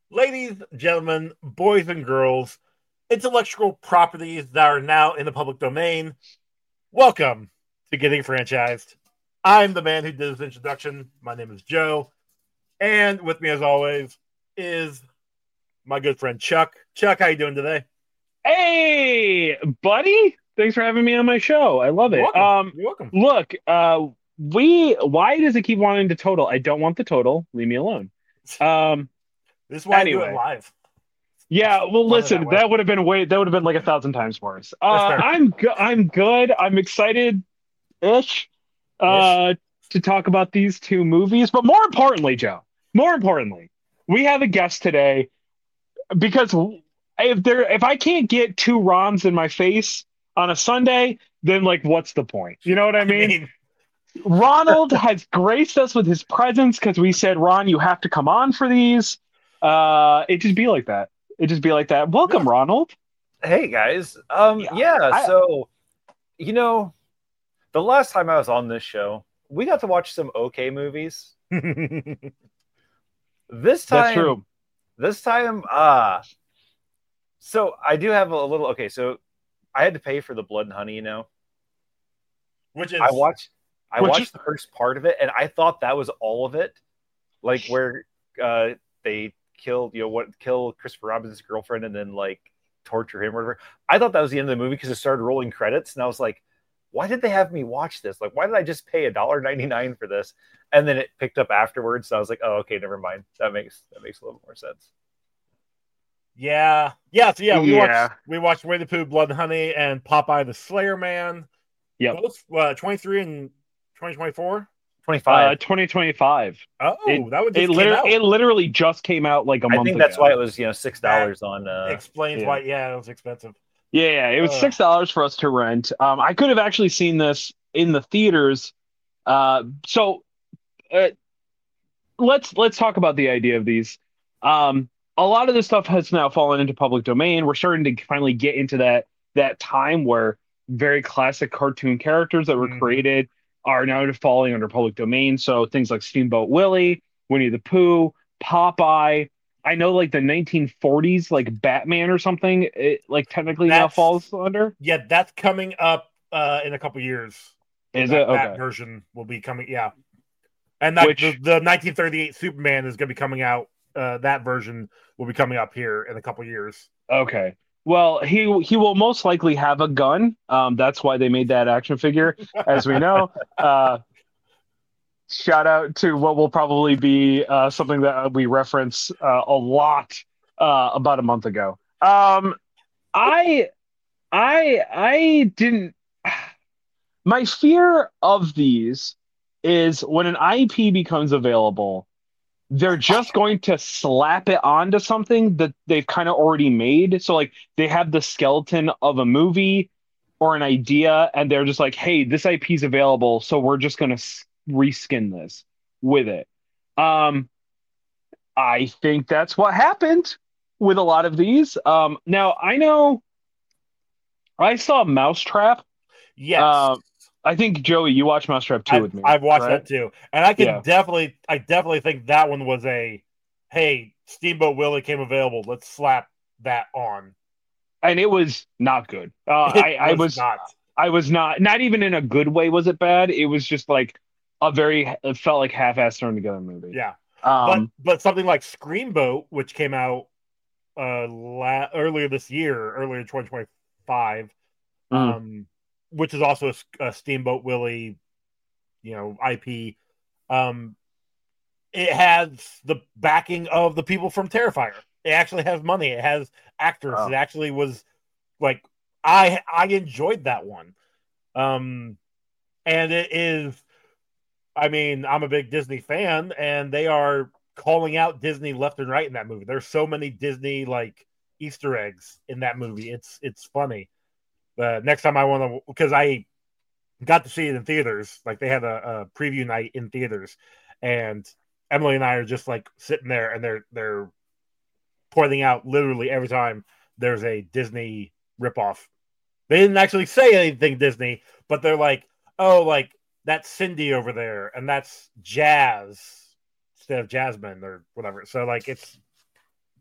Ladies, gentlemen, boys and girls, intellectual properties that are now in the public domain, welcome to Getting Franchised. I'm the man who did this introduction. My name is Joe. And with me, as always, is my good friend Chuck. Chuck, how you doing today? Hey, buddy. Thanks for having me on my show. I love You're it. welcome. You're welcome. Look, why does it keep wanting to total? I don't want the total. Leave me alone. Um, This is why I do it anyway. live. Yeah, well, Fun in that listen, way. that would have been like 1,000 times worse. That's fair. I'm good. I'm excited-ish, Ish. uh, to talk about these two movies. But more importantly, Joe, more importantly, we have a guest today because if I can't get two Rons in my face on a Sunday, then like what's the point? You know what I I mean? mean, Ronald has graced us with his presence because we said, Ron, you have to come on for these. It just be like that. It just be like that. yeah. Welcome, Ronald. Hey guys. Yeah. Yeah, I so you know, the last time I was on this show, we got to watch some okay movies. This That's time, true. this time, so I do have a little okay, so I had to pay for the Blood and Honey, Which I is, watched I Which watched the first part of it and I thought that was all of it. Like where they kill Christopher Robinson's girlfriend and then like torture him or whatever. I thought that was the end of the movie because it started rolling credits, and I was like, why did they have me watch this? Like, why did I just pay $1.99 for this? And then it picked up afterwards, so I was like, oh, okay, never mind. That makes a little more sense. yeah. Yeah, so yeah, yeah. we watched Winnie the Pooh, Blood and Honey, and Popeye the Slayer Man. Yep. Both 23 and 2024. 25. 2025. Oh, It that one it just came literally out. it literally just came out like a I month think that's ago. why it was $6 That on explains Yeah. why. Yeah, it was expensive. Yeah, it was Uh, $6 for us to rent. I could have actually seen this in the theaters. So uh, let's talk about the idea of these. A lot of this stuff has now fallen into public domain. We're starting to finally get into that time where very classic cartoon characters that were mhm. created are now falling under public domain. So things like Steamboat Willie, Winnie the Pooh, Popeye. I know like the 1940s, like Batman or something, it like technically now That's falls under. that's coming up in a couple years. Is it That okay? version will be coming. Yeah, and like Which the 1938 Superman is going to be coming out. That version will be coming up here in a couple years. Okay. Well, he will most likely have a gun. That's why they made that action figure, as we know. Shout out to what will probably be something that we reference a lot about a month ago. I I didn't. My fear of these is when an IP becomes available, they're just going to slap it onto something that they've kind of already made. So like they have the skeleton of a movie or an idea, and they're just like, "Hey, this IP is available, so we're just gonna reskin this with it." Um, I think that's what happened with a lot of these. Now I know I saw Mousetrap. Yes, Uh, I think Joey, you watched Mousetrap too with me, I've watched right? that too, and Yeah. I definitely think that one was a, hey, Steamboat Willie came available. Let's slap that on. And it was not good. It was not. I was not even in a good way was it bad. It was just like it felt like half-assed thrown together movie. Yeah, Um, but something like Screamboat, which came out earlier this year, earlier 2025, mm, um, which is also a Steamboat Willie, IP. Um, it has the backing of the people from Terrifier. It actually has money. It has actors. It oh, actually was like I enjoyed that one. Um, and it is. I mean, I'm a big Disney fan, and they are calling out Disney left and right in that movie. There's so many Disney like Easter eggs in that movie. It's funny. Next time I want to, because I got to see it in theaters. Like they had a preview night in theaters, and Emily and I are just like sitting there, and they're pointing out literally every time there's a Disney ripoff. They didn't actually say anything Disney, but they're like, oh, like that's Cindy over there, and that's Jazz instead of Jasmine or whatever. So like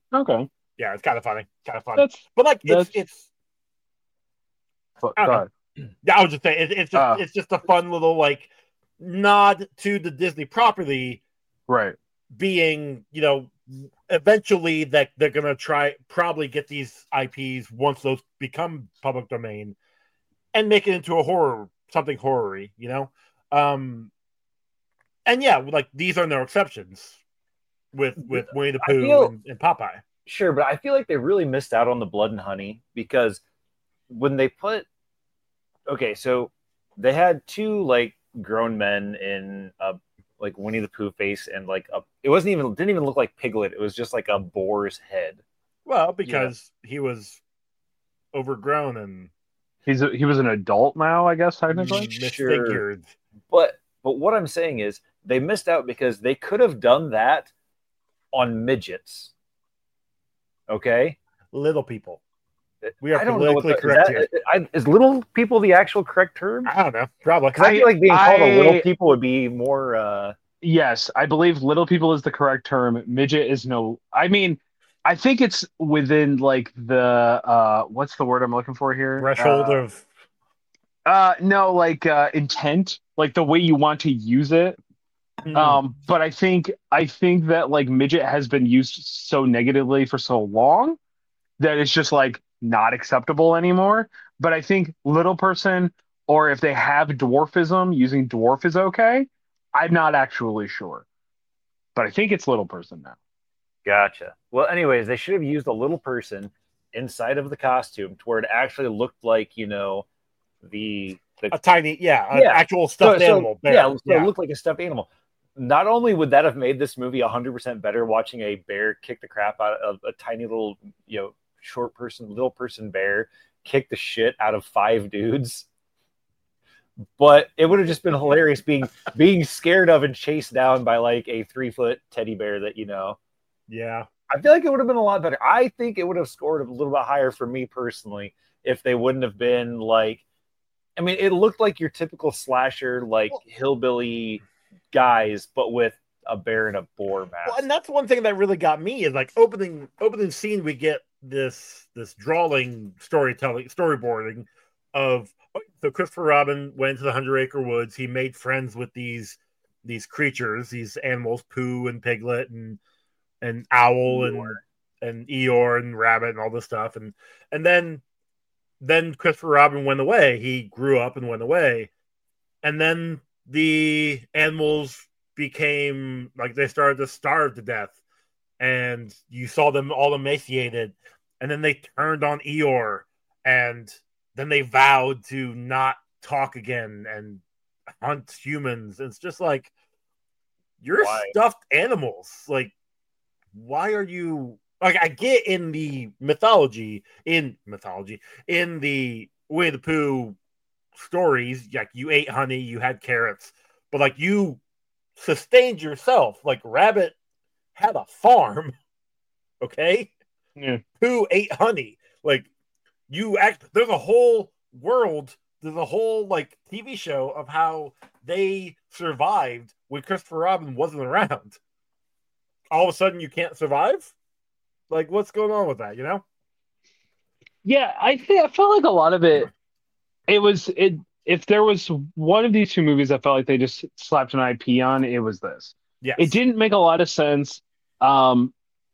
Okay. Yeah, it's kind of funny, kind of fun. That's But like, that's. it's Go I don't know. ahead. Yeah, I was just saying, it's just a fun little like nod to the Disney property Right. being, eventually that they're gonna probably get these IPs once those become public domain and make it into something horror-y, and yeah, like these are no exceptions with Winnie the Pooh and Popeye. Sure, but I feel like they really missed out on the Blood and Honey because when they put so they had two like grown men in like Winnie the Pooh face and like it didn't even look like Piglet. It was just like a boar's head. Well, because he was overgrown and he was an adult now, I guess technically. Misfigured. But what I'm saying is they missed out because they could have done that on midgets. Okay? Little people. We are I don't know politically correct here. Is little people the actual correct term? I don't know. Probably. Because I feel like being called a little people would be more... Yes, I believe little people is the correct term. Midget is no... I mean, I think it's within like the... what's the word I'm looking for here? Threshold of... No, like intent. Like the way you want to use it. But I think that like midget has been used so negatively for so long that it's just like not acceptable anymore. But I think little person, or if they have dwarfism, using dwarf is okay. I'm not actually sure, but I think it's little person now. Gotcha. Well, anyways, they should have used a little person inside of the costume to where it actually looked like, a tiny, actual stuffed animal. It looked like a stuffed animal. Not only would that have made this movie 100% better watching a bear kick the crap out of a tiny little, little person bear kick the shit out of 5 dudes, but it would have just been hilarious being scared of and chased down by like a 3-foot teddy bear that, Yeah. I feel like it would have been a lot better. I think it would have scored a little bit higher for me personally if they wouldn't have been like, I mean, it looked like your typical slasher, like hillbilly guys, but with a bear and a boar mask. Well, and that's one thing that really got me is like opening scene. We get this drawing storyboarding of so Christopher Robin went to the 100-Acre Woods. He made friends with these creatures, these animals, Pooh and Piglet and Owl and Eeyore and Rabbit and all this stuff, and then Christopher Robin went away. He grew up and went away, and then the animals became like they started to starve to death, and you saw them all emaciated, and then they turned on Eeyore, and then they vowed to not talk again and hunt humans. It's just like, you're stuffed animals. Like, why are you like? I get in the mythology, in the Winnie the Pooh stories, like you ate honey, you had carrots, but like you sustained yourself. Like Rabbit had a farm, okay? Yeah. Pooh ate honey. Like there's a whole world, there's a whole like TV show of how they survived when Christopher Robin wasn't around. All of a sudden you can't survive? Like, what's going on with that, Yeah, I felt like a lot of it if there was one of these two movies I felt like they just slapped an IP on, it was this. Yes. It didn't make a lot of sense. There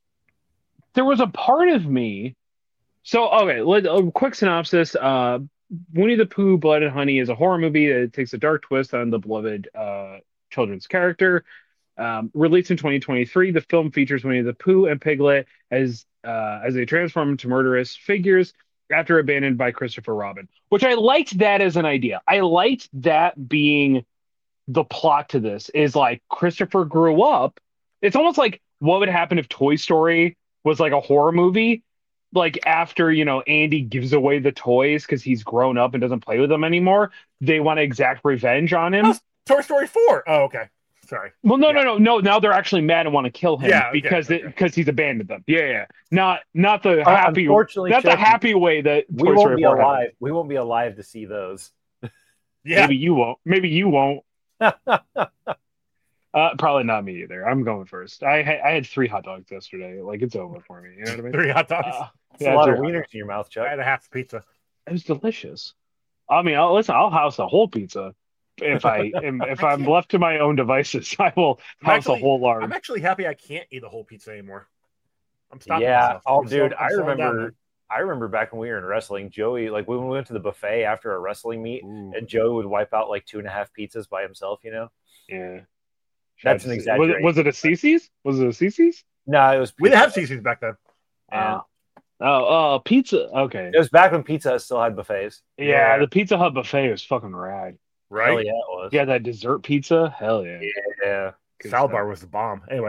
was a part of me. So, okay, a quick synopsis. Winnie the Pooh, Blood and Honey is a horror movie that takes a dark twist on the beloved children's character. Released in 2023, the film features Winnie the Pooh and Piglet as they transform into murderous figures after abandoned by Christopher Robin, which I liked that as an idea. I liked that being the plot to this, is like Christopher grew up. It's almost like what would happen if Toy Story was like a horror movie, like after, Andy gives away the toys because he's grown up and doesn't play with them anymore. They want to exact revenge on him. That's Toy Story 4. Oh, okay. Sorry. Well, no. Now they're actually mad and want to kill him because he's abandoned them. Yeah. Not the happy. Not the happy way that we won't be alive. We won't be alive to see those. Yeah. Maybe you won't. Probably not me either. I'm going first. I had 3 hot dogs yesterday. Like it's over for me. You know what I mean? 3 hot dogs. It's Yeah, a lot of 3 hot wieners dogs. in your mouth, I Chuck. had a half pizza. It was delicious. I mean, I'll house a whole pizza if I I'm can't. left to my own devices. I will house a whole I'm large. actually happy I can't eat a whole pizza anymore. I'm stopping Yeah. myself. Oh, dude, I'm slowing down, man. I remember back when we were in wrestling, Joey, like when we went to the buffet after a wrestling meet, Ooh, and Joey would wipe out like 2.5 pizzas by himself. yeah. That's an exaggeration. Was it a CC's? Was it a CC's? No, it was We didn't pizza. have CC's back then. Yeah. Pizza. Okay. It was back when Pizza Hut still had buffets. Yeah, the Pizza Hut buffet was fucking rad. Right? Hell yeah, it was. Yeah, that dessert pizza. Hell yeah. Yeah. Good Salad stuff. bar was the bomb. Anyway.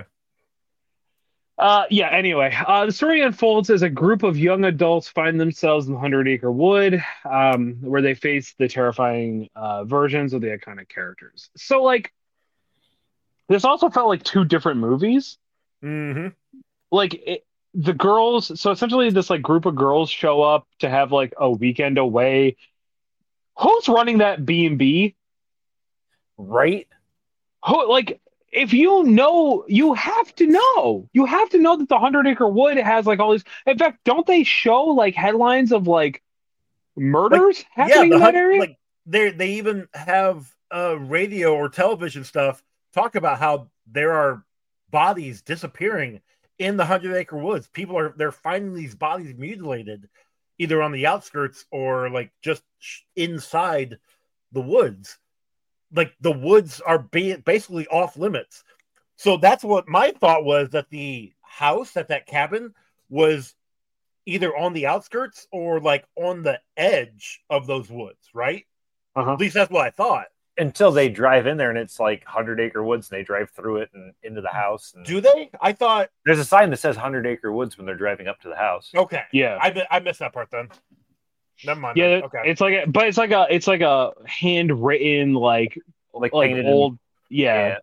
Anyway, the story unfolds as a group of young adults find themselves in the Hundred Acre Wood, where they face the terrifying versions of the iconic characters. So, like, this also felt like 2 different movies. Mm-hmm. The girls, so essentially, this like group of girls show up to have like a weekend away. Who's running that B&B? Right? Who, like, if you know, you have to know. You have to know that the Hundred Acre Wood has like all these. In fact, don't they show like headlines of like murders happening in that area? Like they even have radio or television stuff talk about how there are bodies disappearing in the 100 Acre Woods. They're finding these bodies mutilated, either on the outskirts or like just inside the woods. Like the woods are basically off limits. So that's what my thought was, that the house at that cabin was either on the outskirts or like on the edge of those woods, right? At least that's what I thought. Until they drive in there and it's like 100 Acre Woods and they drive through it and into the house. And do they? I thought there's a sign that says 100 Acre Woods when they're driving up to the house. Okay. Yeah. I missed that part then. Never mind. Yeah. Okay. It's like a handwritten like painted old. Yeah.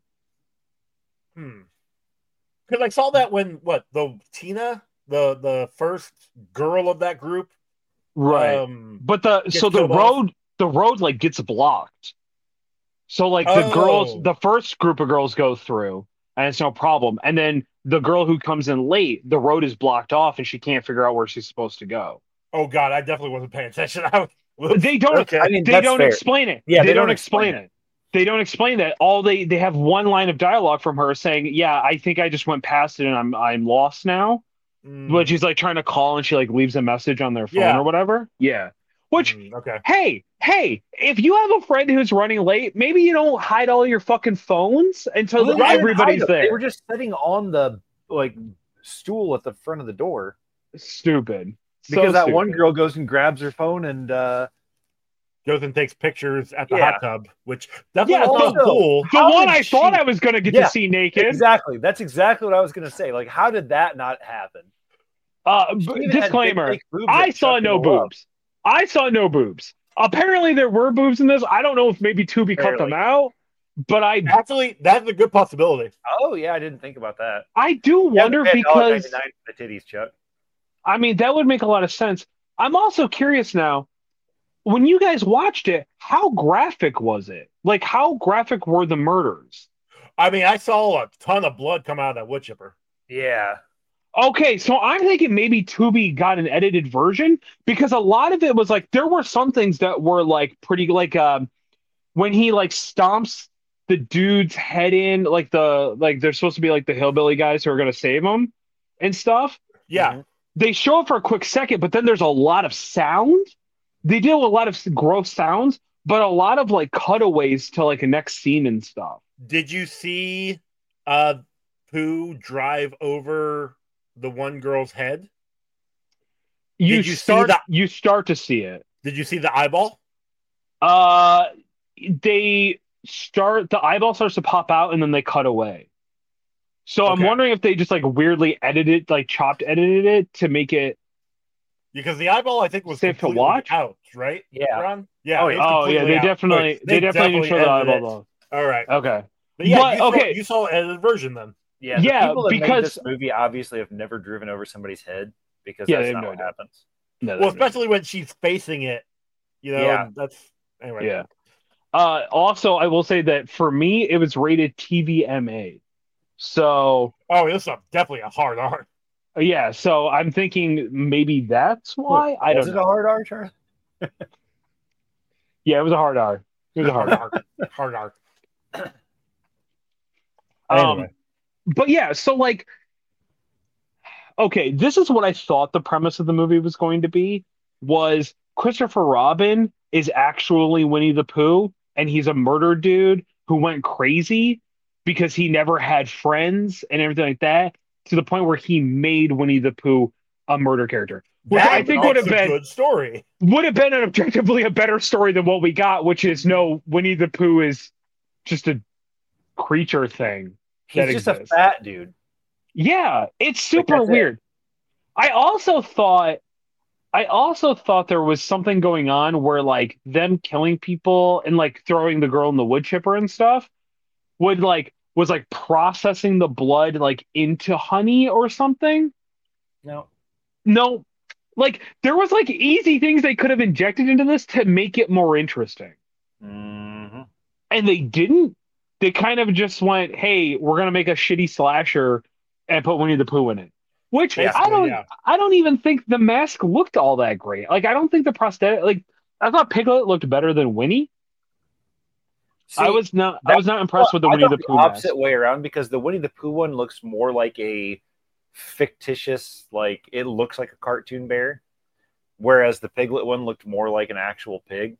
Because I saw that when the Tina, the first girl of that group, right? But the road like gets blocked. So like the first group of girls go through and it's no problem, and then the girl who comes in late, the road is blocked off and she can't figure out where she's supposed to go. Oh God, I definitely wasn't paying attention. They don't. Okay. I mean, they don't explain it. Yeah, they don't explain it. They don't explain that. They have one line of dialogue from her saying, "Yeah, I think I just went past it and I'm lost now." But she's like trying to call and she like leaves a message on their phone or whatever. Yeah. Which hey, if you have a friend who's running late, maybe you don't hide all your fucking phones until everybody's there. They were just sitting on the like stool at the front of the door. Stupid. Because that one girl goes and grabs her phone and goes and takes pictures at the hot tub, which definitely was cool. The one I thought I was going to get to see naked. Exactly. That's exactly what I was going to say. Like, how did that not happen? Disclaimer: I saw no boobs. I saw no boobs. Apparently, there were boobs in this. I don't know if maybe Tubi cut them out, but actually that's a good possibility. Oh yeah, I didn't think about that. I do wonder because the titties, Chuck. I mean, that would make a lot of sense. I'm also curious now. When you guys watched it, how graphic was it? Like, how graphic were the murders? I mean, I saw a ton of blood come out of that wood chipper. Yeah. Okay, so I'm thinking maybe Tubi got an edited version, because a lot of it was like, there were some things that were like pretty, like when he like stomps the dude's head in, like they're supposed to be like the hillbilly guys who are going to save him and stuff. Yeah. Mm-hmm. They show it for a quick second, but then there's a lot of sound. They deal with a lot of gross sounds, but a lot of like cutaways to like a next scene and stuff. Did you see Pooh drive over the one girl's head? You start to see it. Did you see the eyeball? The eyeball starts to pop out and then they cut away. So I'm wondering if they just like weirdly edited, like edited it to make it. Because the eyeball, I think, was safe to watch out, right? Yeah. Ron? Yeah. Oh yeah. They definitely didn't show the eyeball though. All right. Okay. But yeah, you saw an edited version then. Yeah. The people that made this movie obviously have never driven over somebody's head, because that's not what happens. No, well, especially when she's facing it, you know. Yeah. That's anyway. Yeah. Also, I will say that for me, it was rated TVMA. So Oh, this is definitely a hard R. yeah, so I'm thinking maybe that's why. I Was don't it a know. hard R, Charlie? Yeah, it was a hard R. It was a hard Hard R. R. Hard R. Um, Anyway, but yeah, so like, okay, this is what I thought the premise of the movie was going to be, was Christopher Robin is actually Winnie the Pooh, and he's a murder dude who went crazy because he never had friends and everything like that, to the point where he made Winnie the Pooh a murder character, which I that think makes a good story. would have been an objectively a better story than what we got, which is no, Winnie the Pooh is just a creature thing He's that just exists. a fat dude. Yeah, it's Like, super that's it. weird. I also thought there was something going on where like them killing people and like throwing the girl in the wood chipper and stuff would like was like processing the blood like into honey or something. No. No, like there was like easy things they could have injected into this to make it more interesting. Mm-hmm. And they didn't. They kind of just went, "Hey, we're gonna make a shitty slasher and put Winnie the Pooh in it." Which Basically, yeah. I don't even think the mask looked all that great. Like I don't think the prosthetic, like I thought Piglet looked better than Winnie. See, I was not impressed with the I Winnie thought the the Pooh mask. opposite way around, because the Winnie the Pooh one looks more like a fictitious, like it looks like a cartoon bear, whereas the Piglet one looked more like an actual pig.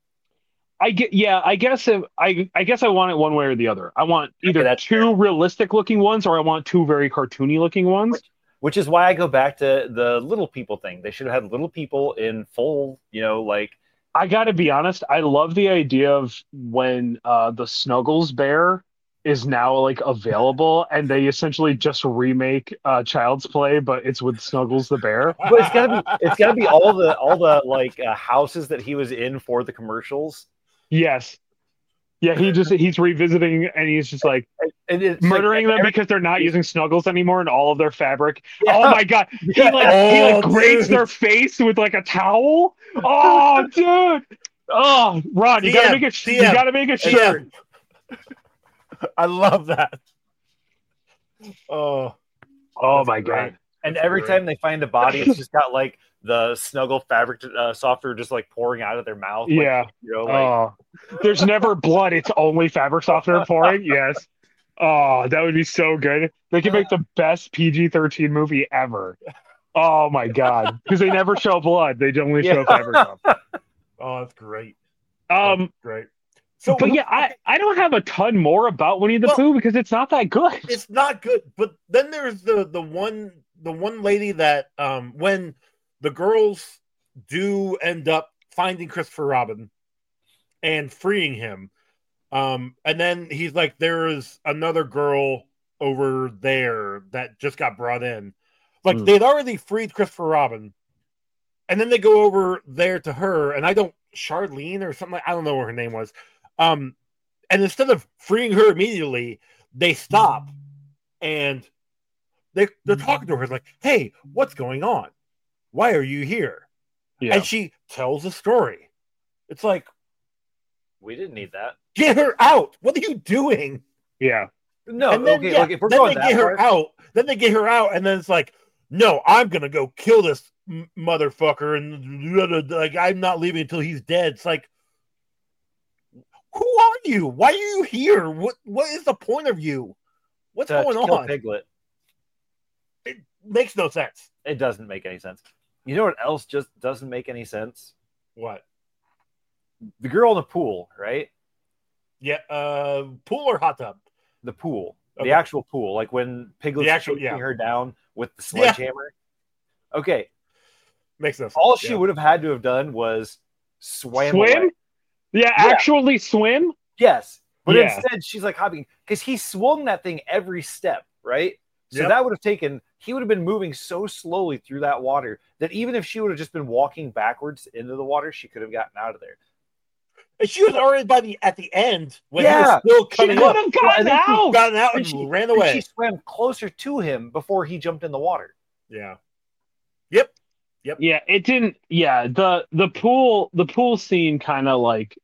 I guess I guess I want it one way or the other. I want either that's two realistic looking ones or I want two very cartoony looking ones. Which is why I go back to the little people thing. They should have had little people in full, like. I got to be honest, I love the idea of when the Snuggles bear is now like available and they essentially just remake Child's Play, but it's with Snuggles the bear. But it's gotta be all the like houses that he was in for the commercials. Yes. Yeah, he's revisiting and he's just like And it's murdering like, them because they're not using Snuggles anymore and all of their fabric. Yeah. Oh my god. He Yeah. like grates dude. their face with like a towel. Oh dude. Oh, Ron, you gotta make it you TM. gotta make a shirt. I love that. Oh My great. god. And every time they find a body, it's just got like the Snuggle fabric software just like pouring out of their mouth. Like, Yeah. Like, There's never blood. It's only fabric softener pouring. Yes. Oh, that would be so good. They could make the best PG-13 movie ever. Oh my god. Because they never show blood. They only show fabric softener. Oh, that's great. Great. So, But yeah, I don't have a ton more about Winnie the Pooh because it's not that good. It's not good. But then there's the one lady that when the girls do end up finding Christopher Robin and freeing him, and then he's like, there is another girl over there that just got brought in. Like they'd already freed Christopher Robin, and then they go over there to her, and Charlene or something. I don't know what her name was. And instead of freeing her immediately, they stop and they're talking to her like, "Hey, what's going on? Why are you here?" Yeah. And she tells a story. It's like, we didn't need that. get her out. What are you doing? Yeah. No, And then, okay. yeah, Look, if we're then going they that get her far, out. Then they get her out, and then it's like, no, I'm gonna go kill this motherfucker, and like I'm not leaving until he's dead. It's like, who are you? Why are you here? What is the point of you? What's to going kill on? Piglet. It makes no sense. It doesn't make any sense. You know what else just doesn't make any sense? What? The girl in the pool, right? Yeah, pool or hot tub? The pool. Okay. The actual pool. Like when Piglet's chasing her down with the sledgehammer. Yeah. Okay. Makes no sense. All she would have had to have done was swim? Away. Yeah, actually swim? Yes. But instead, she's like hopping because he swung that thing every step, right? So that would have he would have been moving so slowly through that water that even if she would have just been walking backwards into the water, she could have gotten out of there. And she was already at the end when he was still coming up. She could have gotten out and ran away. She swam closer to him before he jumped in the water. Yeah. Yep. Yeah, it didn't. Yeah, the pool scene kind of like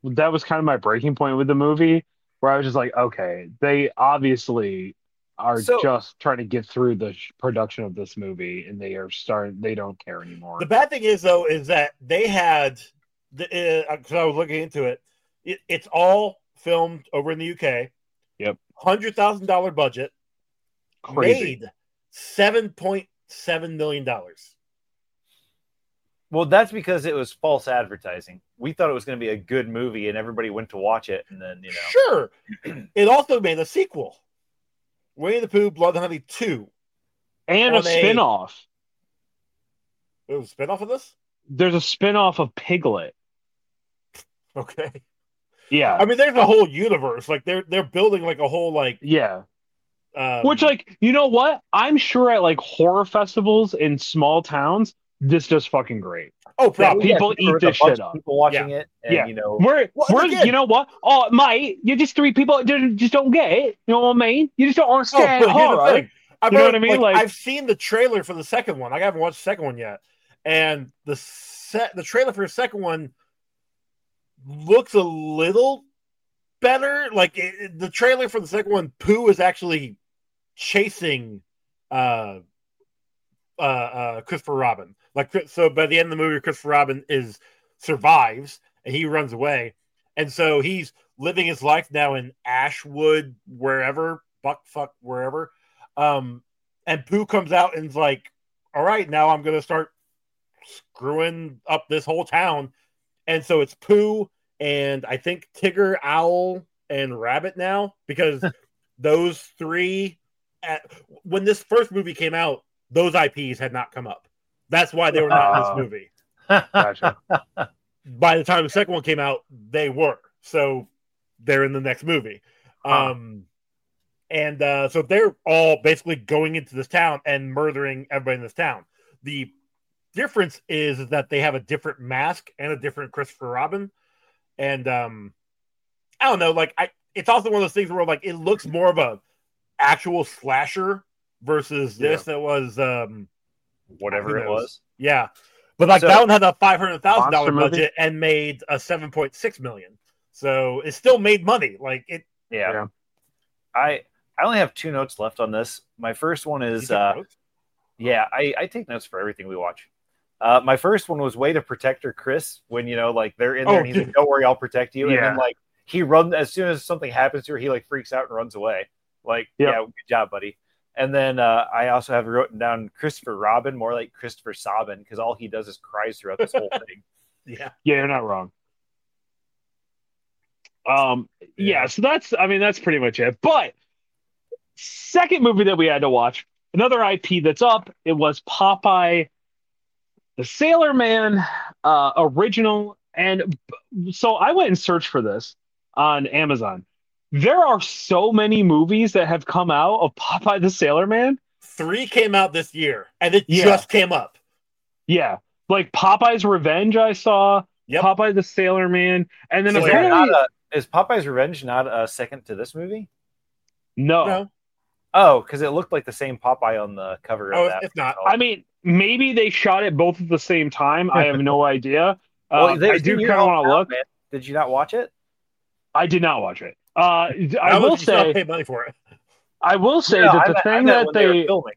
that was kind of my breaking point with the movie, where I was just like, okay, they obviously are So just trying to get through the production of this movie, and they don't care The anymore. bad thing is though is that they had because I was looking into it, it's all filmed over in the UK. Yep. $100,000 budget, Crazy. made $7.7 million. well, that's because it was false advertising. We thought it was going to be a good movie, and everybody went to watch it, and then Sure. It also made a sequel, Winnie the Pooh, Blood Honey 2. And a On a- spin-off. It was a spinoff of this. There's a spin-off of Piglet. Okay. Yeah. I mean, there's a whole universe. Like they're building like a whole like. Yeah. Which, like, you know what? I'm sure at like horror festivals in small towns, this does fucking great. Oh, probably. People eat this shit up. People watching it, and Yeah. We're again- you know what? Oh, mate, you're just three people that just don't get it. You know what I mean? You just don't understand but here's the horror. thing. You know what I mean? Like- I've seen the trailer for the second one. I haven't watched the second one yet, and the trailer for the second one looks a little better. Like the trailer for the second one, Pooh is actually chasing Christopher Robin. Like, so by the end of the movie, Christopher Robin survives and he runs away, and so he's living his life now in Ashwood, wherever, wherever. And Pooh comes out and is like, all right, now I'm going to start screwing up this whole town. And so it's Pooh and I think Tigger, Owl, and Rabbit now, because those three, when this first movie came out, those IPs had not come up. That's why they were not in this movie. Gotcha. By the time the second one came out, they were. So they're in the next movie. And so they're all basically going into this town and murdering everybody in this town. The difference is that they have a different mask and a different Christopher Robin. And I don't know, like it's also one of those things where like it looks more of a actual slasher versus this that was whatever it was. Yeah. But like that one had a $500,000 Monster movie? budget and made a $7.6 million. So it still made money. Like it. Yeah. I only have 2 notes left on this. My first one is I take notes for everything we watch. My first one was way to protect her, Chris, when like they're in there and he's like, don't worry, I'll protect you. And then like he runs as soon as something happens to her, he like freaks out and runs away. Like, yeah, good job, buddy. And then I also have written down Christopher Robin, more like Christopher Sobin, because all he does is cries throughout this whole thing. Yeah, you're not wrong. So that's pretty much it. But second movie that we had to watch, another IP that's up, it was Popeye the Sailor Man original. And so I went and searched for this on Amazon. There are so many movies that have come out of Popeye the Sailor Man. 3 came out this year, and it just came up. Yeah, like Popeye's Revenge I saw, Popeye the Sailor Man, and then apparently... Is Popeye's Revenge not a second to this movie? No. Oh, because it looked like the same Popeye on the cover of that. It's not. I mean, maybe they shot it both at the same time. I have no idea. Well, I do kind of want to look. Man. Did you not watch it? I did not watch it. I will say, pay money for it. I will say that the thing that they filming.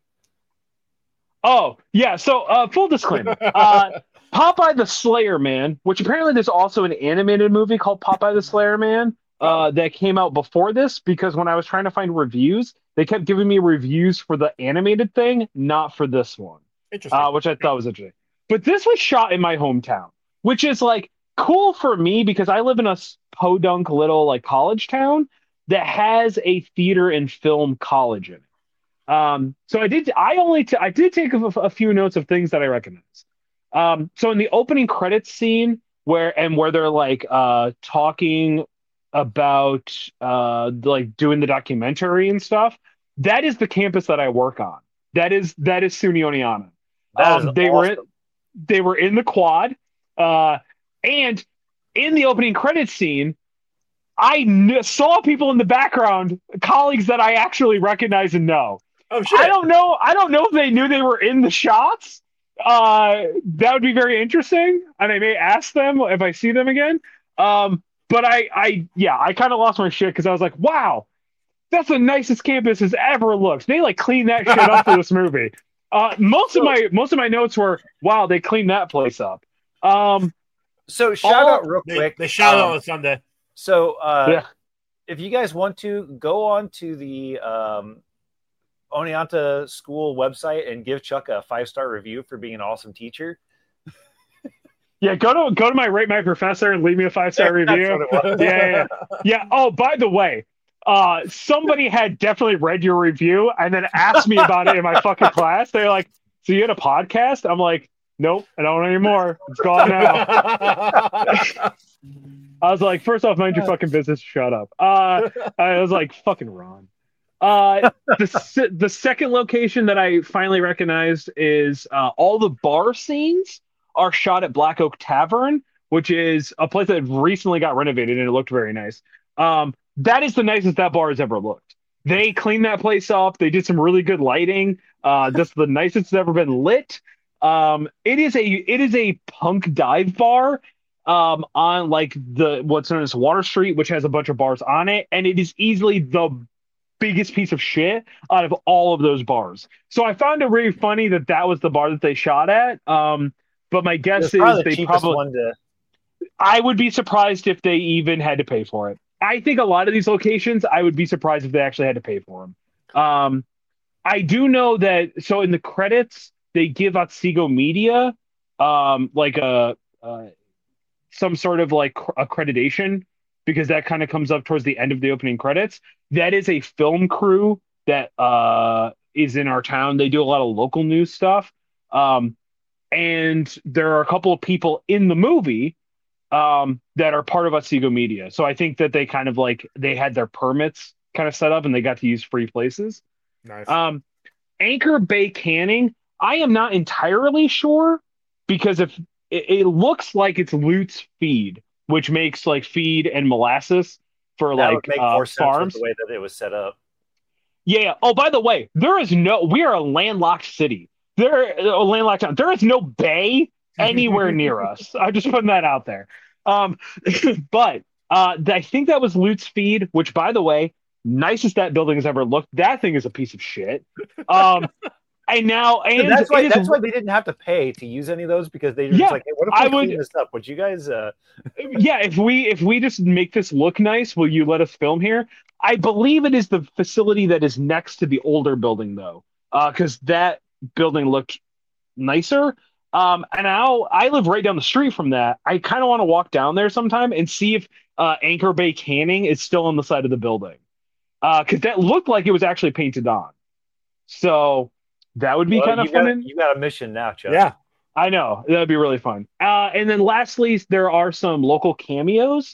Oh yeah, so full disclaimer: Popeye the Slayer Man, which apparently there's also an animated movie called Popeye the Slayer Man that came out before this. Because when I was trying to find reviews, they kept giving me reviews for the animated thing, not for this one. Interesting. Which I thought was interesting. But this was shot in my hometown, which is like cool for me because I live in a podunk little like college town that has a theater and film college in it. So I did take a few notes of things that I recognize. So in the opening credits scene where they're like talking about like doing the documentary and stuff, that is the campus that I work on. That is SUNY Oneonta. They were in the quad, and in the opening credits scene, I saw people in the background, colleagues that I actually recognize and know. Oh shit! I don't know if they knew they were in the shots. That would be very interesting, and I may ask them if I see them again. But I kind of lost my shit because I was like, wow, that's the nicest campus has ever looked. They like cleaned that shit up for this movie. Most of my notes were, wow, they cleaned that place up. So shout out real They, quick. they shot it on Sunday. So Yeah. if you guys want to, go on to the Oneonta School website and give Chuck a 5-star review for being an awesome teacher. Yeah, go to my Rate My Professor and leave me a 5-star review. Yeah. Oh, by the way, somebody had definitely read your review and then asked me about it in my fucking class. They're like, "So you had a podcast?" I'm like, "Nope, I don't anymore. It's gone now." I was like, first off, mind your fucking business. Shut up. I was like, fucking Ron. The second location that I finally recognized is all the bar scenes are shot at Black Oak Tavern, which is a place that recently got renovated and it looked very nice. That is the nicest that bar has ever looked. They cleaned that place up. They did some really good lighting. Just the nicest it's ever been lit. It is a punk dive bar on like what's known as Water Street, which has a bunch of bars on it, and it is easily the biggest piece of shit out of all of those bars. So I found it really funny that was the bar that they shot at. But my guess is the they cheapest probably. one to... I would be surprised if they even had to pay for it. I think a lot of these locations, I would be surprised if they actually had to pay for them. I do know that. So in the credits, they give Otsego Media like some sort of like accreditation because that kind of comes up towards the end of the opening credits. That is a film crew that is in our town. They do a lot of local news stuff. And there are a couple of people in the movie that are part of Otsego Media. So I think that they kind of like they had their permits kind of set up and they got to use free places. Nice. Anchor Bay Canning, I am not entirely sure because if it looks like it's Lutz Feed, which makes like feed and molasses for That like would make more sense farms. with the way that it was set up. Yeah. Oh, by the way, we are a landlocked city. A landlocked town. There is no bay anywhere near us. I'm just putting that out there. But I think that was Lutz Feed, which, by the way, nicest that building has ever looked. That thing is a piece of shit. And now, and so that's why they didn't have to pay to use any of those because they were just like, hey, what if we clean this up? Would you guys? Yeah, if we just make this look nice, will you let us film here? I believe it is the facility that is next to the older building, though, because that building looked nicer. And I live right down the street from that. I kind of want to walk down there sometime and see if Anchor Bay Canning is still on the side of the building, because that looked like it was actually painted on. So that would be kind of fun. You got a mission now, Chuck. Yeah, I know that'd be really fun. And then lastly, there are some local cameos.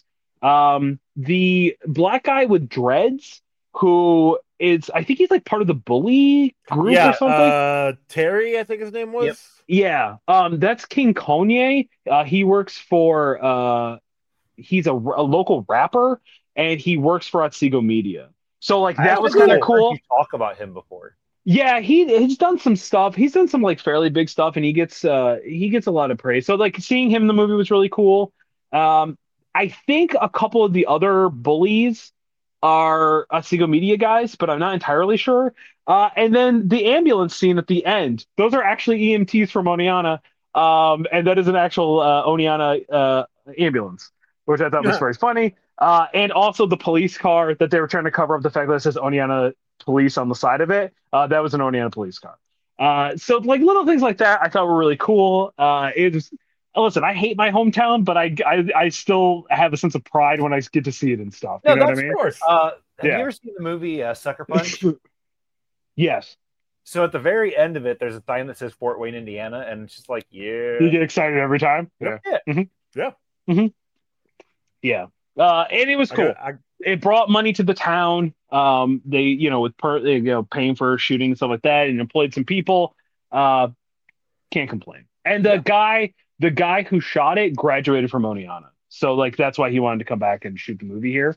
The black guy with dreads, who is, I think he's like part of the bully group or something. Terry, I think his name was. Yep. Yeah, that's King Kanye. He works for he's a local rapper, and he works for Otsego Media. So like that was kind of cool. You talk about him before. Yeah, he's done some stuff. He's done some like fairly big stuff, and he gets a lot of praise. So like seeing him in the movie was really cool. I think a couple of the other bullies are Otsego Media guys, but I'm not entirely sure. And then the ambulance scene at the end; those are actually EMTs from Oneonta, and that is an actual Oneonta ambulance, which I thought was very funny. And also the police car that they were trying to cover up the fact that it says Oneonta Police on the side of it. That was an Oneonta police car. So like little things like that I thought were really cool. Listen, I hate my hometown, but I still have a sense of pride when I get to see it and stuff. You know what I mean? Of course. Have you ever seen the movie Sucker Punch? Yes. So at the very end of it, there's a sign that says Fort Wayne, Indiana, and it's just like, yeah. You get excited every time? Yeah. Mm-hmm. Yeah. Mm-hmm. Yeah. And it was cool. It brought money to the town. They, paying for shooting and stuff like that, and employed some people. Can't complain. And the guy who shot it graduated from Oneonta, so like that's why he wanted to come back and shoot the movie here.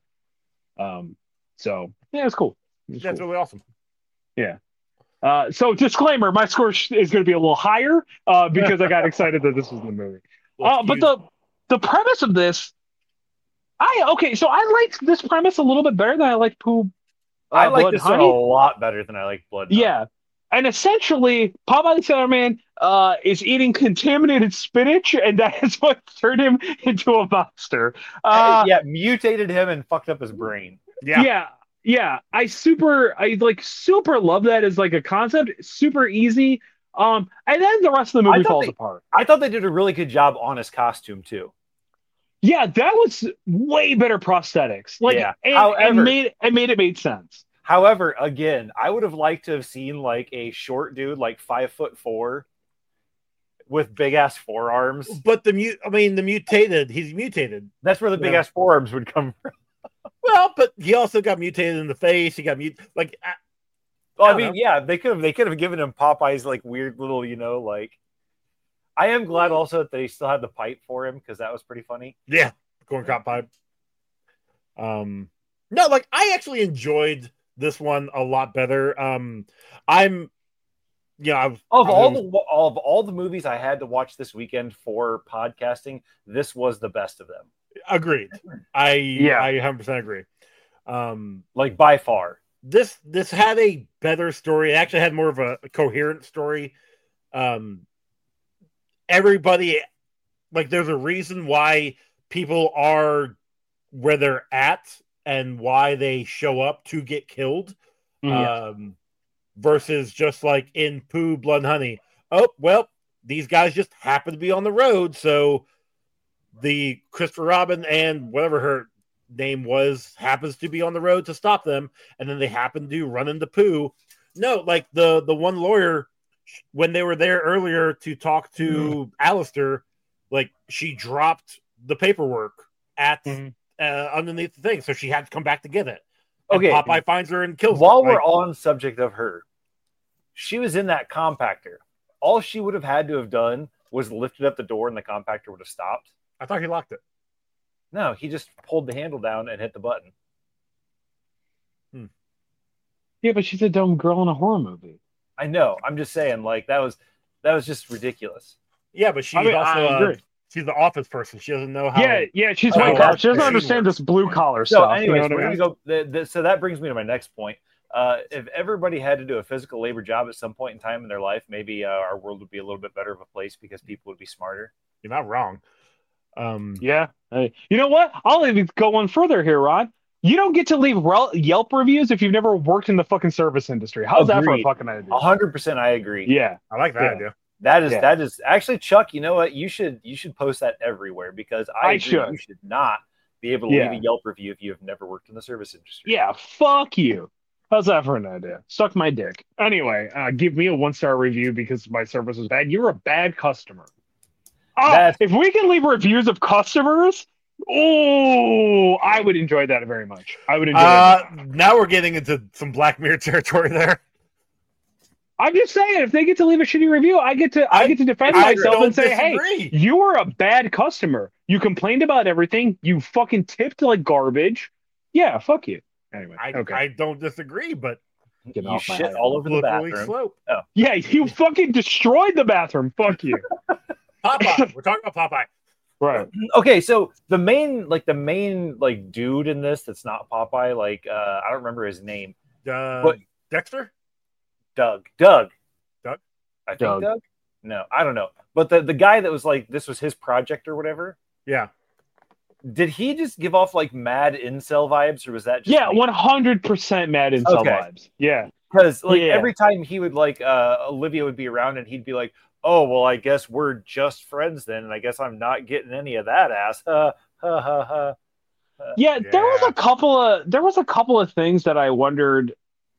So yeah, it's cool. That's really awesome. Yeah. So disclaimer, my score is going to be a little higher because I got excited that this was the movie. But the premise of this, So I liked this premise a little bit better than I liked Pooh. I like Blood this one a Honey. lot better than I like Blood. Honey. Yeah. And essentially, Popeye the Sailor Man is eating contaminated spinach, and that is what turned him into a monster. Yeah, mutated him and fucked up his brain. Yeah. I super love that as like a concept. Super easy. And then the rest of the movie falls apart. I thought they did a really good job on his costume too. Yeah, that was way better prosthetics. Like, yeah. It made sense. However, again, I would have liked to have seen like a short dude, like 5'4", with big ass forearms. But he's mutated. That's where the big ass forearms would come from. Well, but he also got mutated in the face. He got like. Well, I mean, yeah, they could have given him Popeye's like weird little, like. I am glad also that they still had the pipe for him because that was pretty funny. Yeah, corncob pipe. No, like I actually enjoyed this one a lot better. Of all the movies I had to watch this weekend for podcasting, this was the best of them. Agreed. I 100% agree. Like by far. This had a better story. It actually had more of a coherent story. Everybody, like, there's a reason why people are where they're at and why they show up to get killed. Versus just like in Pooh, Blood and Honey. Oh, well, these guys just happen to be on the road, so the Christopher Robin and whatever her name was happens to be on the road to stop them, and then they happen to run into Pooh. No, like the one lawyer, when they were there earlier to talk to Alistair, like she dropped the paperwork at underneath the thing, so she had to come back to get it. And okay, Popeye finds her and kills her. While we're on subject of her, she was in that compactor. All she would have had to have done was lifted up the door and the compactor would have stopped. I thought he locked it. No, he just pulled the handle down and hit the button. Yeah, but she's a dumb girl in a horror movie. I know. I'm just saying, like that was just ridiculous. Yeah, but she's she's the office person. She doesn't know how. Yeah, she's white collar. She doesn't understand this blue collar stuff. Anyways, you know we're gonna go. So that brings me to my next point. If everybody had to do a physical labor job at some point in time in their life, maybe our world would be a little bit better of a place because people would be smarter. You're not wrong. Yeah. You know what? I'll even go one further here, Rod. You don't get to leave Yelp reviews if you've never worked in the fucking service industry. How's that for a fucking idea? 100%, I agree. Yeah, I like that idea. That is actually, Chuck. You know what? You should post that everywhere because I agree, should. You should not be able to leave a Yelp review if you have never worked in the service industry. Yeah, fuck you. How's that for an idea? Suck my dick. Anyway, give me a 1-star review because my service was bad. You're a bad customer. If we can leave reviews of customers, I would enjoy that very much. I would enjoy that. Now we're getting into some Black Mirror territory there. I'm just saying, if they get to leave a shitty review, I get to defend myself and say, hey, you were a bad customer. You complained about everything. You fucking tipped like garbage. Yeah, fuck you. Anyway, I don't disagree, but you shit all over the bathroom. Slope. Oh. Yeah, you fucking destroyed the bathroom. Fuck you. Popeye. We're talking about Popeye. Right. Okay, so the main dude in this that's not Popeye, I don't remember his name. Dexter? Doug. I think Doug? No, I don't know. But the guy that was like this was his project or whatever. Yeah. Did he just give off like mad incel vibes, or was that just 100% mad incel vibes? Yeah. Because every time he would Olivia would be around and he'd be like, oh, well, I guess we're just friends then, and I guess I'm not getting any of that ass. There was a couple of things that I wondered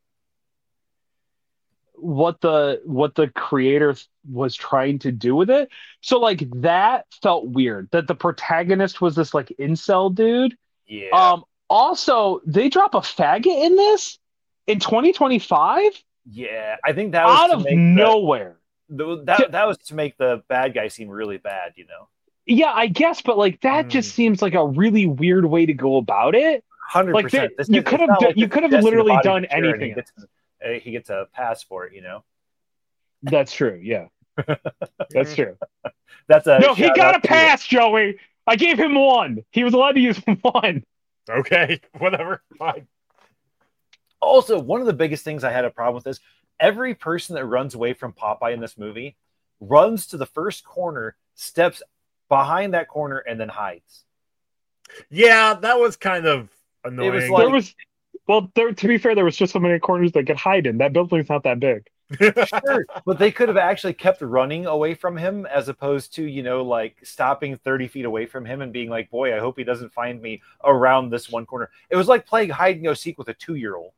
what the creator was trying to do with it. So like that felt weird that the protagonist was this like incel dude. Yeah. Also, they drop a faggot in this in 2025. Yeah, I think that was out of nowhere. That was to make the bad guy seem really bad, you know. Yeah, I guess, but like that just seems like a really weird way to go about it. 100%. Like you could have literally done anything. He gets a pass for it, you know. That's true. Yeah, that's true. He got a pass, Joey. I gave him one. He was allowed to use one. Okay, whatever. Fine. Also, one of the biggest things I had a problem with is every person that runs away from Popeye in this movie runs to the first corner, steps behind that corner, and then hides. Yeah, that was kind of annoying. It was like- There was, well, there, to be fair, there was just so many corners they could hide in. That building's not that big. Sure, but they could have actually kept running away from him as opposed to, like stopping 30 feet away from him and being like, boy, I hope he doesn't find me around this one corner. It was like playing hide and go seek with a 2-year-old.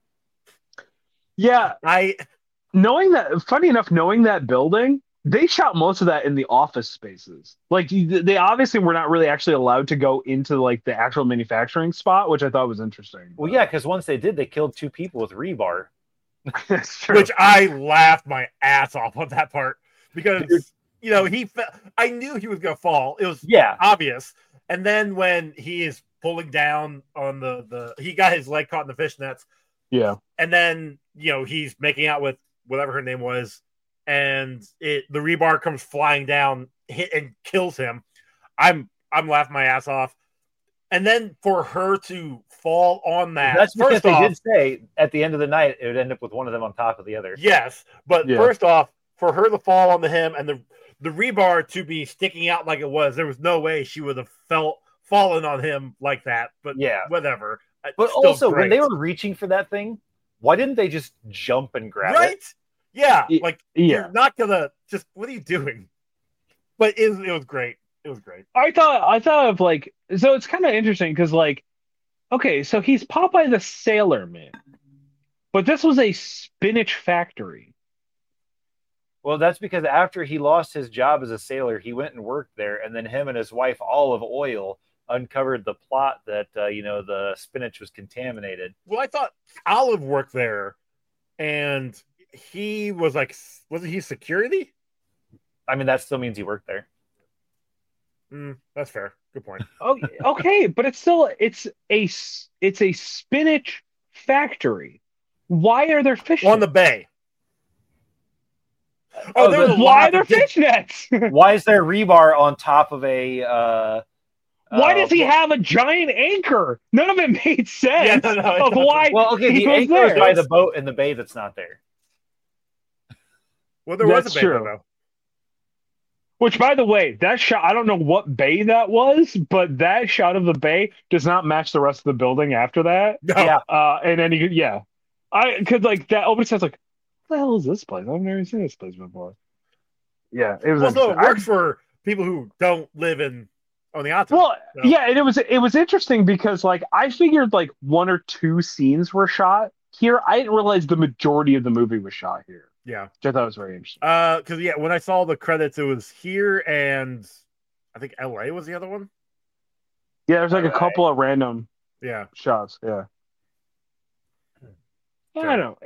Yeah, I knowing that building, they shot most of that in the office spaces. Like they obviously were not really actually allowed to go into like the actual manufacturing spot, which I thought was interesting. Well, yeah, because once they did, they killed 2 people with rebar. That's true. which I laughed my ass off on that part because I knew he was gonna fall. It was obvious. And then when he is pulling down on the he got his leg caught in the fishnets. Yeah. And then he's making out with whatever her name was, and the rebar comes flying down, hit and kills him. I'm laughing my ass off. And then for her to fall on that, that's because they did say at the end of the night it would end up with one of them on top of the other. Yes, but first off, for her to fall onto him and the rebar to be sticking out like it was, there was no way she would have fallen on him like that. But whatever. But Still also, great. when they were reaching for that thing, why didn't they just jump and grab it? Yeah, you're not gonna just. What are you doing? But it was great. It was great. I thought of like, so it's kind of interesting because like, okay, so he's Popeye the Sailor Man, but this was a spinach factory. Well, that's because after he lost his job as a sailor, he went and worked there, and then him and his wife Olive Oil uncovered the plot that the spinach was contaminated. Well, I thought Olive worked there, and he was like, wasn't he security? I mean, that still means he worked there. That's fair. Good point. Oh, okay, but it's a spinach factory. Why are there fish on the bay? Why are there fish nets? Why is there rebar on top of a? Why does he have a giant anchor? None of it made sense. Of why? Well, okay, the anchor is by the boat in the bay that's not there. Well, there was a bay though. Which, by the way, that shot, I don't know what bay that was, but that shot of the bay does not match the rest of the building after that. No. Yeah. And then because like that opening sounds like, what the hell is this place? I've never seen this place before. Yeah, it was. Also, it works for people who don't live on the outside. Well, yeah, and it was interesting because like I figured like 1 or 2 scenes were shot here. I didn't realize the majority of the movie was shot here. Yeah, which I thought was very interesting. Because when I saw the credits, it was here and I think LA was the other one. Yeah, there's like a couple of random shots. Yeah, I don't know.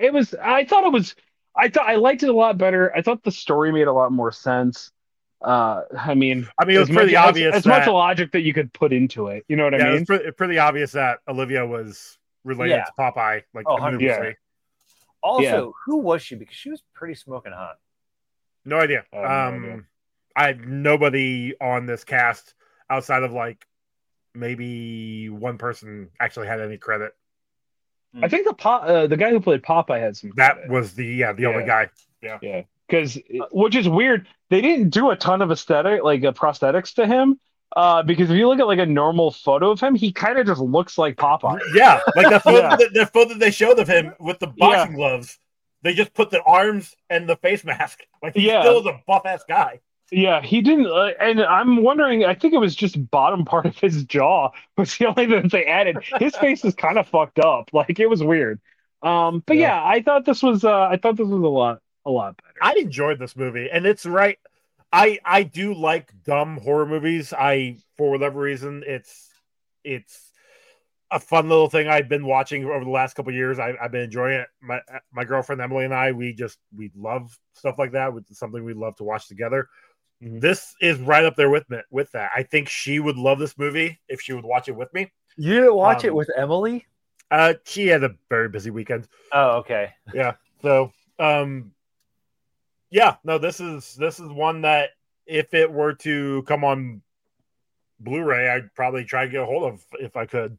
I liked it a lot better. I thought the story made a lot more sense. I mean, it was pretty obvious. As much logic that you could put into it. You know what I mean? It was pretty obvious that Olivia was related to Popeye. Like, immediately. Also, who was she? Because she was pretty smoking hot. No idea. I had nobody on this cast outside of like maybe one person actually had any credit. I think the guy who played Popeye had some credit. That was the only guy. Yeah. Because which is weird. They didn't do a ton of prosthetics to him. Because if you look at like a normal photo of him, he kind of just looks like Popeye. Yeah, like the photo that they showed of him with the boxing gloves. They just put the arms and the face mask. Like he still is a buff ass guy. Yeah, he didn't, and I'm wondering. I think it was just bottom part of his jaw was the only thing that they added. His face is kind of fucked up. Like it was weird. But I thought this was a lot better. I enjoyed this movie, and it's right. I do like dumb horror movies. For whatever reason, it's a fun little thing I've been watching over the last couple of years. I've been enjoying it. My girlfriend Emily and I, we love stuff like that. It's something we love to watch together. Mm-hmm. This is right up there with that. I think she would love this movie if she would watch it with me. You didn't watch it with Emily? She had a very busy weekend. Oh, okay. Yeah. So, this is one that if it were to come on Blu-ray, I'd probably try to get a hold of if I could.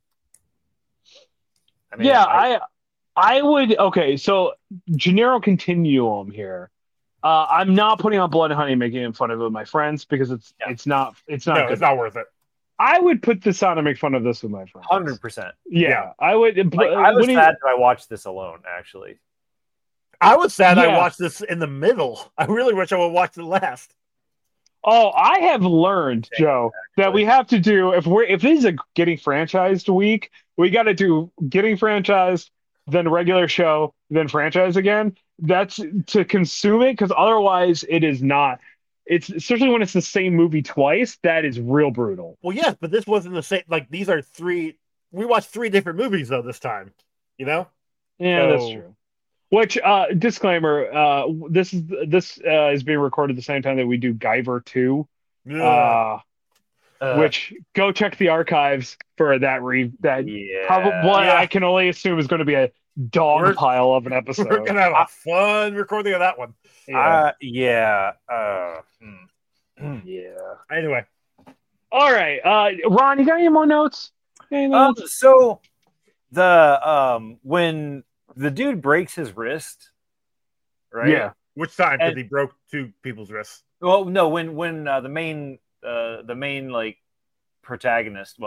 I mean, Yeah, I would. Okay, so Gennaro continuum here. I'm not putting on Blood and Honey, making fun of it with my friends because it's not No, good. it's not worth it. I would put this on and make fun of this with my friends. 100%. Yeah, I would. Like, I was sad that I watched this alone. Actually, I was sad I Yeah. watched this in the middle. I really wish I would watch it last. Oh, I have learned, Joe, that we have to do if this is a getting franchised week, we got to do getting franchised, then regular show, then franchise again. That's to consume it because otherwise it is not. It's especially when it's the same movie twice. That is real brutal. Well, yes, but this wasn't the same. Like, these are three. We watched three different movies though this time. You know. Yeah, that's So- true. Which disclaimer? This is being recorded the same time that we do Guyver 2. Ugh. Which go check the archives for that yeah, probably Yeah. I can only assume is going to be a dog We're- pile of an we're episode. gonna have a fun recording of that one. Yeah. Anyway, All right, Ron, you got any more notes? Any notes? So the when the dude breaks his wrist, right? Yeah. which time? Because And- he broke two people's wrists. Well, no, when the main like protagonist,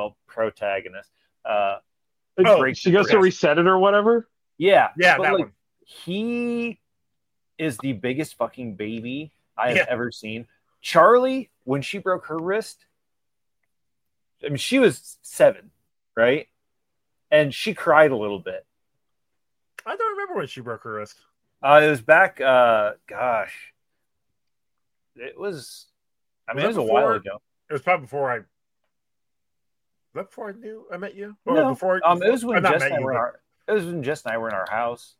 breaks She goes his to wrist. reset it or whatever. Yeah, Yeah, but, that like, one. He is the biggest fucking baby I have Yeah. ever seen. Charlie, when she broke her wrist, I mean, she was 7, right? And she cried a little bit. I don't remember when she broke her wrist. It was back, gosh. It was, I mean, Was it that was a while before- ago. It was probably before I. Was that before I knew I met you? Or No, before. it was when not Jess met and I you, were in but- our, it was when Jess and I were in our house.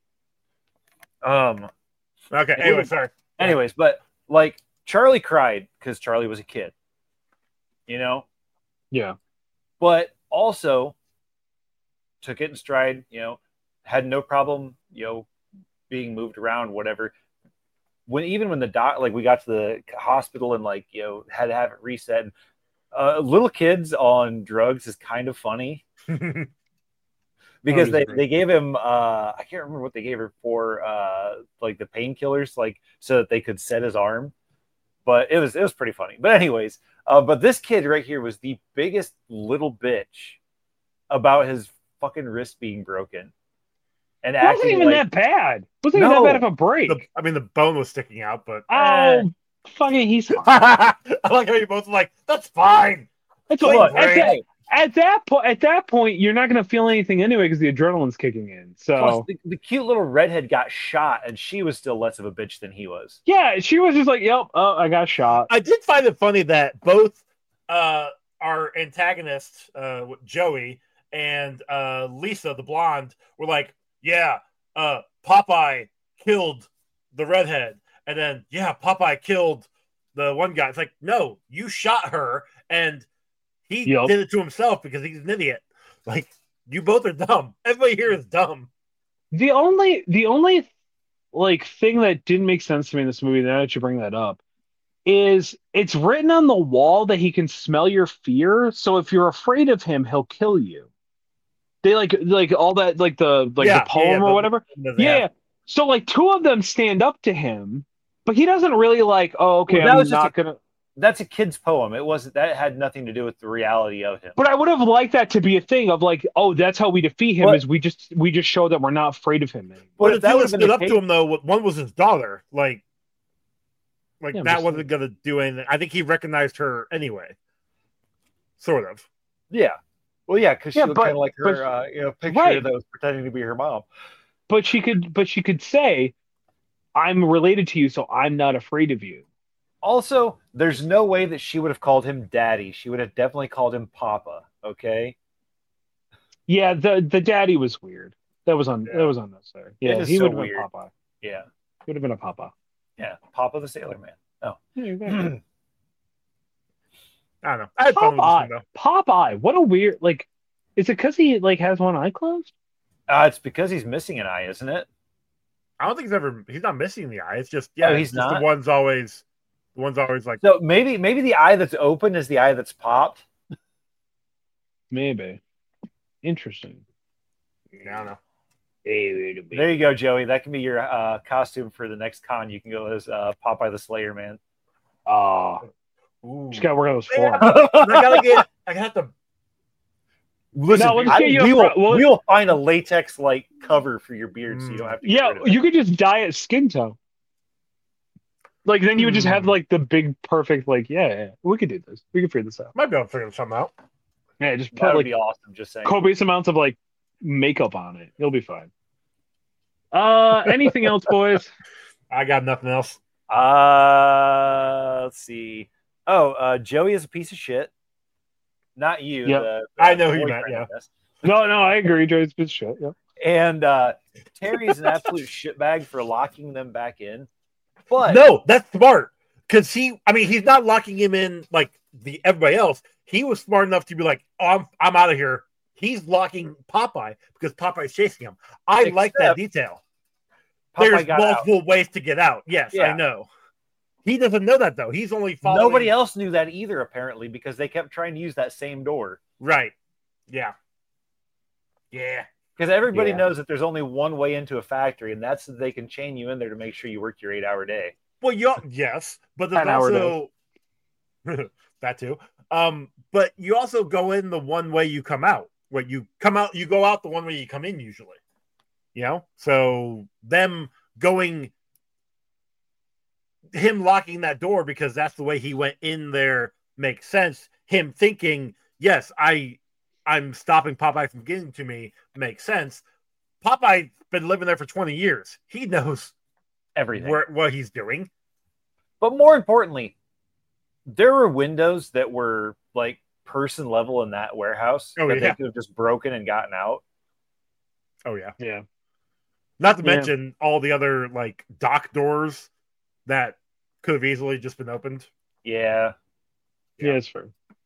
Okay. Anyway, sorry. Anyways, but like Charlie cried because Charlie was a kid, you know, Yeah. but also took it in stride, you know, had no problem, you know, being moved around, whatever. When we got to the hospital and like, you know, had to have it reset. And, little kids on drugs is kind of funny because Oh, he's great. they gave him I can't remember what they gave her for like the painkillers, like so that they could set his arm. But it was pretty funny. But anyways, but this kid right here was the biggest little bitch about his fucking wrist being broken. And It wasn't acting even like, that bad. It wasn't even No. that bad of a break. The bone was sticking out, but Oh, fucking, he's. I like how you both were like, "That's fine." That's Look, what, Ray. at that point, you're not going to feel anything anyway because the adrenaline's kicking in. plus So the cute little redhead got shot, and she was still less of a bitch than he was. yeah, she was just like, "Yep, oh, I got shot." I did find it funny that both our antagonists, Joey and Lisa, the blonde, were like, "Yeah, Popeye killed the redhead," and then, "Yeah, Popeye killed the one guy." It's like, no, you shot her, and he Yep. did it to himself because he's an idiot. Like, you both are dumb. Everybody here is dumb. The only like thing that didn't make sense to me in this movie, now that you bring that up, is it's written on the wall that he can smell your fear. So if you're afraid of him, he'll kill you. They like all that the poem or whatever. Yeah. So like two of them stand up to him, but he doesn't really like, oh, okay, Well, that I'm was just not gonna. That's a kid's poem. That had nothing to do with the reality of him. But I would have liked that to be a thing of like, oh, that's how we defeat him, What? is we just show that we're not afraid of him anymore. But But if that that would've was been stood the up case- to him, though, one was his daughter. Like Yeah, that but- wasn't going to do anything. I think he recognized her anyway. Sort of. Yeah. Well, yeah, because she Yeah, looked but- kind of like her, but- picture right. that was pretending to be her mom. But she could say, I'm related to you, so I'm not afraid of you. Also, there's no way that she would have called him daddy. She would have definitely called him Papa. Okay. Yeah, the daddy was weird. That was unnecessary. Yeah, is he so would have been weird. Popeye. Yeah. He would have been a Popeye. Yeah. Papa the Sailor Man. Oh. Yeah, exactly. I don't know. I had fun with this one, Popeye. though. Popeye. What a weird like. Is it because he like has one eye closed? It's because he's missing an eye, isn't it? I don't think he's not missing the eye. It's just, Oh, it's he's just not? the one's always The one's always like, So maybe the eye that's open is the eye that's popped. Maybe. Interesting. I don't know. There you go, Joey. That can be your costume for the next con. You can go as Popeye the Slayer Man. Just gotta work on those forms. I have to. Listen, No, let's get you we will find a latex like cover for your beard, so you don't have to. Yeah, you could just dye it skin tone. Like then you would just have like the big perfect like we could do this. We could figure this out. Might be able to figure something out. Yeah, just put That would like be awesome. Just saying. copious amounts of like makeup on it. You'll be fine. Anything else, boys? I got nothing else. Let's see. Oh, Joey is a piece of shit. Not you. Yep. I know who you meant. Yeah. No, I agree. Joey's been shit. Yeah. And Terry's an absolute shitbag for locking them back in. But no, that's smart because he's not locking him in like everybody else. He was smart enough to be like, "Oh, I'm out of here." He's locking Popeye because Popeye's chasing him. I like that detail. Popeye There's multiple ways to get out. Yes, I know. He doesn't know that though. He's only following. Nobody else knew that either, apparently, because they kept trying to use that same door. Right. Yeah. Yeah. Because everybody knows that there's only one way into a factory, and that's that they can chain you in there to make sure you work your 8-hour day. Well, yes, but there's also that too. But you also go in the one way you come out. When you come out, you go out the one way you come in usually. You know, so them going, him locking that door because that's the way he went in there makes sense. Him thinking, yes, I'm stopping Popeye from getting to me makes sense. Popeye's been living there for 20 years. He knows everything, what he's doing. But more importantly, there were windows that were like person level in that warehouse that they could have just broken and gotten out. Oh yeah. Yeah. Not to mention all the other like dock doors that could have easily just been opened. Yeah, it's fair.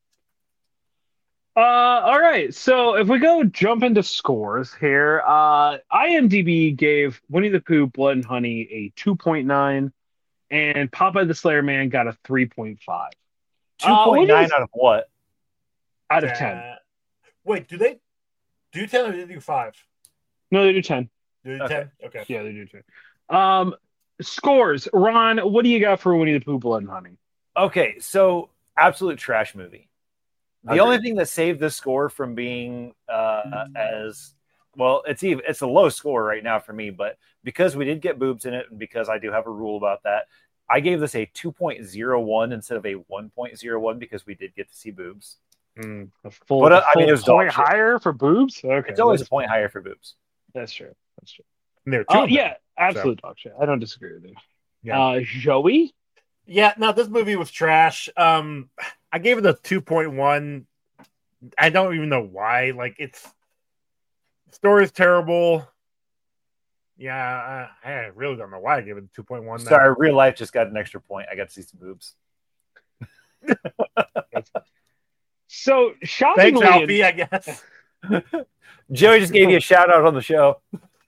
All right. So if we go jump into scores here, IMDb gave Winnie the Pooh, Blood and Honey a 2.9, and Popeye the Slayer Man got a 3.5. 2.9 out of what? Out of 10. Wait, do they do 10 or do they do 5? No, they do 10. Do they do 10? Okay. Yeah, they do 10. Scores. Ron, what do you got for Winnie the Pooh, Blood and Honey? Okay, so absolute trash movie. The only thing that saved this score from being as well, it's a low score right now for me, but because we did get boobs in it, and because I do have a rule about that, I gave this a 2.01 instead of a 1.01 because we did get to see boobs. It was point higher for boobs. Okay, it's always a point higher for boobs. That's true. Absolute dog shit. I don't disagree with you. Yeah. Joey? Yeah, no, this movie was trash. I gave it a 2.1. I don't even know why. Like, story's terrible. Yeah, I really don't know why I gave it a 2.1. Sorry, real life just got an extra point. I got to see some boobs. So, shockingly... Thanks, Alfie, I guess. Joey just gave you a shout-out on the show.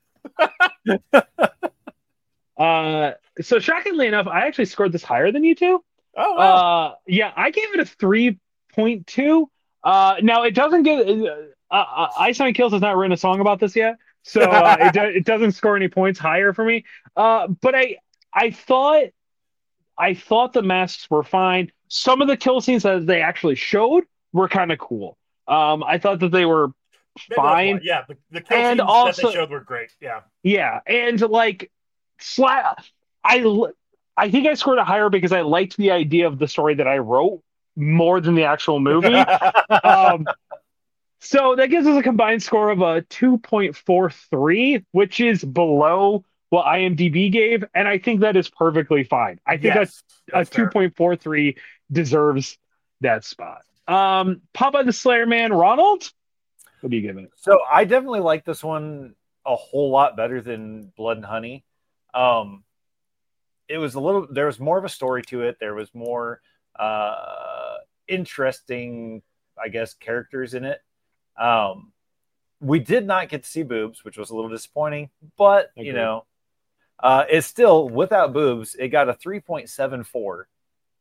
So shockingly enough, I actually scored this higher than you two. Oh, wow. Yeah, I gave it a 3.2. Now it doesn't get Ice Nine Kills has not written a song about this yet, so it doesn't score any points higher for me. But I thought the masks were fine. Some of the kill scenes that they actually showed were kind of cool. I thought that they were fine. Yeah, the kill scenes that they showed were great. Yeah. Yeah, and like I think I scored it higher because I liked the idea of the story that I wrote more than the actual movie. So that gives us a combined score of a 2.43, which is below what IMDb gave, and I think that is perfectly fine. I think a 2.43 deserves that spot. Popeye the Slayer Man, Ronald? What do you give it? So I definitely like this one a whole lot better than Blood and Honey. There was more of a story to it. There was more interesting, I guess, characters in it. We did not get to see boobs, which was a little disappointing, but it's still, without boobs, it got a 3.74.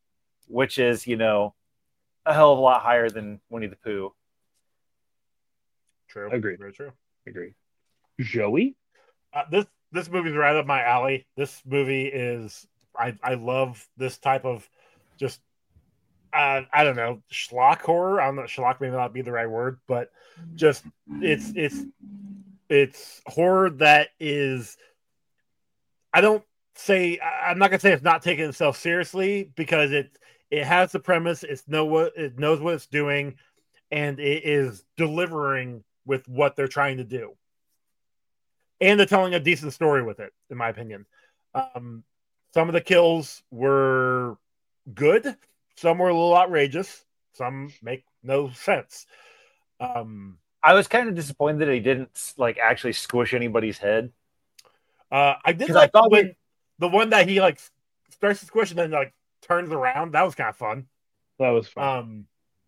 which is, you know, a hell of a lot higher than Winnie the Pooh. True. Agreed. Very true. Agree. Joey? This movie's right up my alley. This movie is I love this type of just I don't know, schlock horror. I'm not schlock may not be the right word, but just it's horror that is I'm not gonna say it's not taking itself seriously because it has the premise, it knows what it's doing, and it is delivering with what they're trying to do. And they're telling a decent story with it, in my opinion. Some of the kills were good. Some were a little outrageous. Some make no sense. I was kind of disappointed that he didn't like actually squish anybody's head. I did like the one that he like starts to squish and then like turns around. That was kind of fun. That was fun.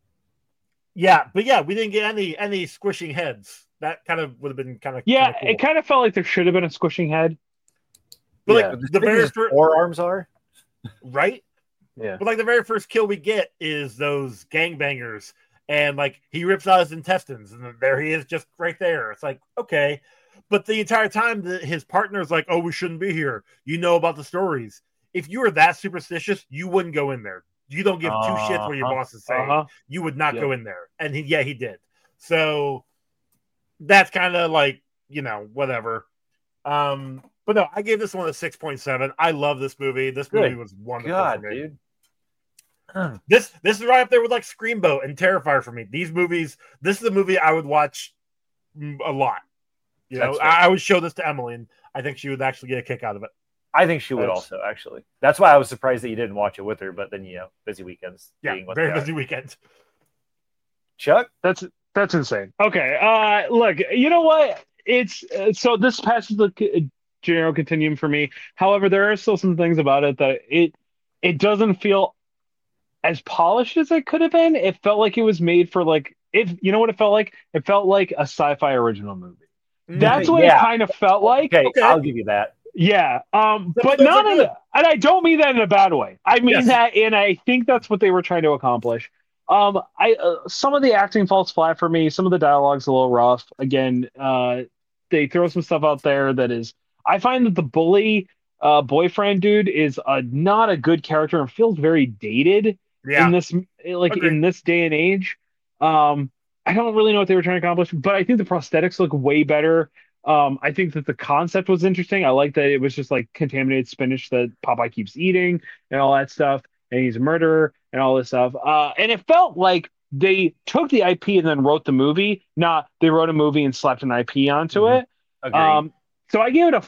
Yeah, but yeah, we didn't get any squishing heads. That kind of would have been kind of cool. It kind of felt like there should have been a squishing head. But like the very first forearms are right. Yeah, but like the very first kill we get is those gangbangers, and like he rips out his intestines, and there he is, just right there. It's like okay, but the entire time his partner's like, "Oh, we shouldn't be here." You know about the stories. If you were that superstitious, you wouldn't go in there. You don't give two shits what your boss is saying. You would not go in there, and he did. So that's kind of like, you know, whatever. But no, I gave this one a 6.7. I love this movie. This movie was wonderful for me. Dude. This is right up there with like Screamboat and Terrifier for me. These movies, this is a movie I would watch a lot. You know, I would show this to Emily, and I think she would actually get a kick out of it. I think she would also, actually. That's why I was surprised that you didn't watch it with her, but then, you know, busy weekends. Yeah, very busy weekends. Chuck? That's insane. Okay, look, you know what? It's so this passes the general continuum for me. However, there are still some things about it that it doesn't feel as polished as it could have been. It felt like it was made for like you know what it felt like? It felt like a sci-fi original movie. That's what it kind of felt like. Okay, I'll give you that. Yeah, but not in and I don't mean that in a bad way. I mean that, and I think that's what they were trying to accomplish. Some of the acting falls flat for me. Some of the dialogue's a little rough. Again, they throw some stuff out there that is. I find that the bully boyfriend dude is not a good character and feels very dated in this in this day and age. I don't really know what they were trying to accomplish, but I think the prosthetics look way better. I think that the concept was interesting. I like that it was just like contaminated spinach that Popeye keeps eating and all that stuff, and he's a murderer and all this stuff. And it felt like they took the IP and then wrote the movie, not they wrote a movie and slapped an IP onto it. Agreed. So I gave it a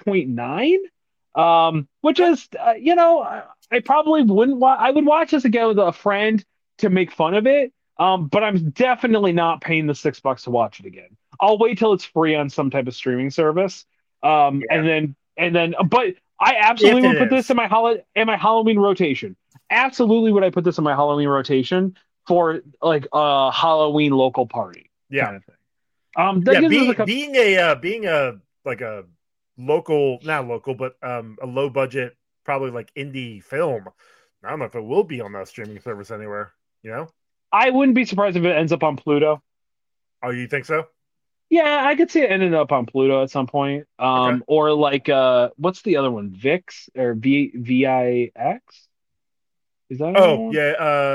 4.9, which is, you know, I probably wouldn't I would watch this again with a friend to make fun of it. But I'm definitely not paying the $6 to watch it again. I'll wait till it's free on some type of streaming service. And then, but I absolutely would put this in my Halloween rotation. Absolutely would I put this in my Halloween rotation for like a Halloween local party kind of thing. Being a like a local, not local, but a low budget, probably like indie film. I don't know if it will be on that streaming service anywhere. You know. I wouldn't be surprised if it ends up on Pluto. Oh, you think so? Yeah, I could see it ending up on Pluto at some point. Or like what's the other one? VIX or VIX? Is that? Oh, yeah.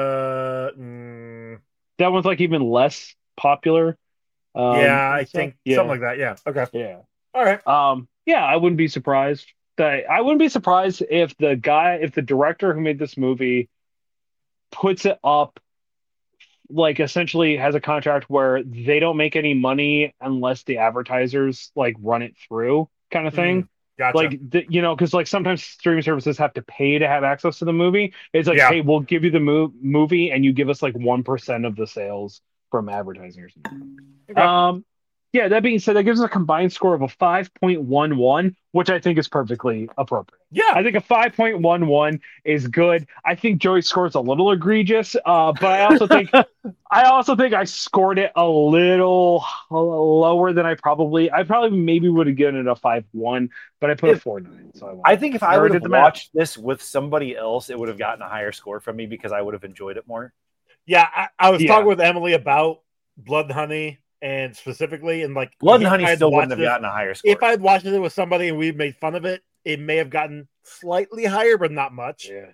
That one's like even less popular. Yeah, I think something like that. Yeah. Okay. Yeah. All right. Yeah, I wouldn't be surprised. I wouldn't be surprised if the director who made this movie puts it up, like essentially has a contract where they don't make any money unless the advertisers like run it through, kind of thing. Gotcha. Like you know, because like sometimes streaming services have to pay to have access to the movie. It's like, hey, we'll give you the movie and you give us like 1% of the sales from advertising or something. Okay. Yeah, that being said, that gives us a combined score of a 5.11, which I think is perfectly appropriate. Yeah. I think a 5.11 is good. I think Joey's score is a little egregious, but I also think I scored it a little lower than I probably maybe would have given it a 5.1, but I put a 4.9. So I think if I already would have did the math. watched this with somebody else, it would have gotten a higher score from me because I would have enjoyed it more. Yeah, I was Yeah. talking with Emily about Blood and Honey, and specifically, and like Blood and if Honey I'd still wouldn't watched have this- gotten a higher score. If I'd watched it with somebody and we made fun of it, it may have gotten slightly higher, but not much. Yeah.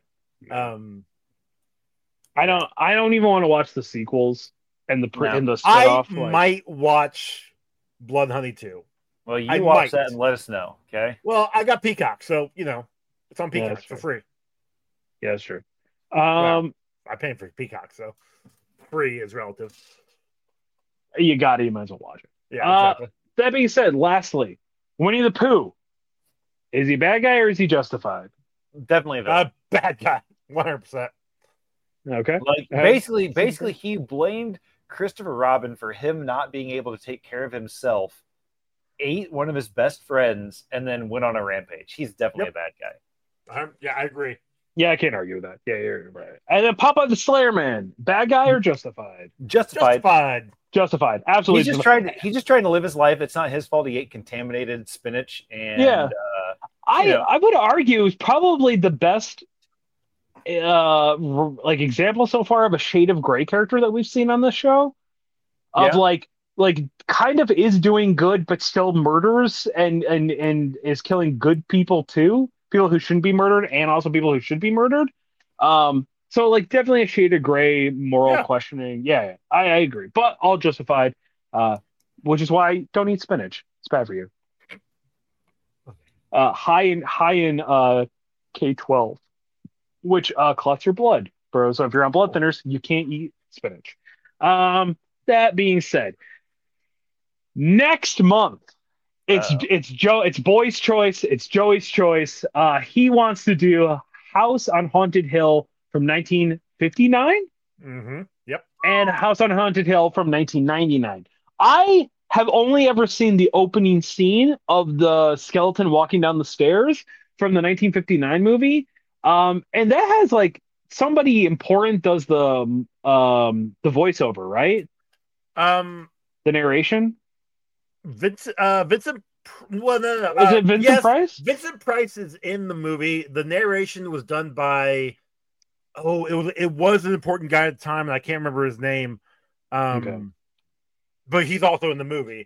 I I don't even want to watch the sequels and the No. and the spinoff. might watch Blood and Honey too. Well, you I watch might. that and let us know, okay? Well, I got Peacock, so it's on Yeah, Peacock that's for fair. free. Yeah, that's true. I'm paying for Peacock, so free is relative. You might as well watch it. Yeah, exactly. That being said, lastly, Winnie the Pooh. Is he a bad guy or is he justified? Definitely a villain. Bad guy, 100%. Okay. Like basically, he blamed Christopher Robin for him not being able to take care of himself, ate one of his best friends, and then went on a rampage. He's definitely a bad guy. Yeah, I agree. Yeah, I can't argue with that. Yeah, you're right. And then Papa the Slayer Man, bad guy or justified? Justified. Justified. Absolutely. He's just trying to live his life. It's not his fault he ate contaminated spinach. And Yeah. I would argue is probably the best example so far of a shade of gray character that we've seen on this show. Of like kind of is doing good but still murders and is killing good people too. People who shouldn't be murdered and also people who should be murdered. So like definitely a shade of gray moral questioning. Yeah, I agree. But all justified. Which is why I don't eat spinach. It's bad for you. High in K12, which clots your blood, bro. So if you're on blood thinners, you can't eat spinach. That being said, next month it's Boy's choice. It's Joey's choice. He wants to do House on Haunted Hill from 1959. Mm-hmm. Yep. And House on Haunted Hill from 1999. I have only ever seen the opening scene of the skeleton walking down the stairs from the 1959 movie. And that has like somebody important does the voiceover, right? The narration. Vincent. Well, no. Is it Vincent Price? Vincent Price is in the movie. The narration was done by. It was an important guy at the time, and I can't remember his name. But he's also in the movie.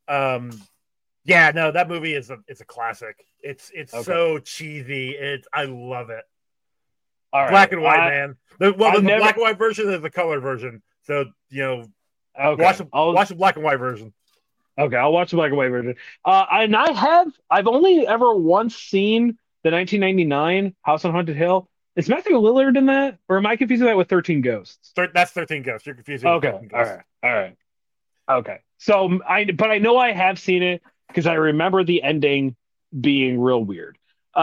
That movie is a classic. It's so cheesy. I love it. All right. Black and white, man. There's the black and white version. There's the color version. So watch the black and white version. Okay, I'll watch the black and white version. And I've only ever once seen the 1999 House on Haunted Hill. Is Matthew Lillard in that, or am I confusing that with 13 Ghosts? That's 13 Ghosts. You're confusing. Okay, all right. Okay, so I know I have seen it because I remember the ending being real weird.